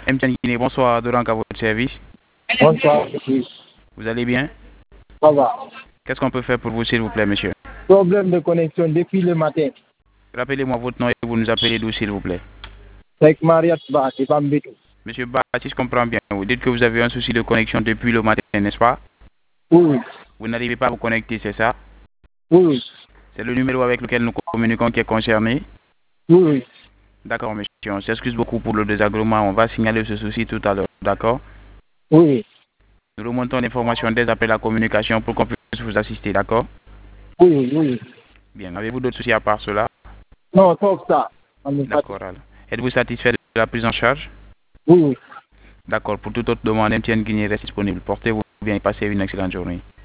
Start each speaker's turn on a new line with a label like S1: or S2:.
S1: Mtian Guinée, bonsoir, Dorank à votre service.
S2: Bonsoir, monsieur.
S1: Vous allez bien?
S2: Ça va.
S1: Qu'est-ce qu'on peut faire pour vous, s'il vous plaît, monsieur?
S2: Problème de connexion depuis le matin.
S1: Rappelez-moi votre nom et vous nous appelez d'où, s'il vous plaît.
S2: C'est Mariat Ba, c'est Bambeto.
S1: Monsieur Ba, si je comprends bien, vous dites que vous avez un souci de connexion depuis le matin, n'est-ce pas?
S2: Oui,
S1: Vous n'arrivez pas à vous connecter, c'est ça?
S2: oui,
S1: C'est le numéro avec lequel nous communiquons qui est concerné?
S2: oui, oui.
S1: D'accord, monsieur. On s'excuse beaucoup pour le désagrément. On va signaler ce souci tout à l'heure. D'accord?
S2: Oui,
S1: Nous remontons l'information dès après la communication pour qu'on puisse vous assister. D'accord?
S2: oui, oui.
S1: Bien. Avez-vous d'autres soucis à part cela?
S2: Non, sauf ça. On est
S1: D'accord. Alors. Êtes-vous satisfait de la prise en charge?
S2: Oui, oui.
S1: D'accord. Pour toute autre demande, MTN Guinée reste disponible. Portez-vous bien et passez une excellente journée.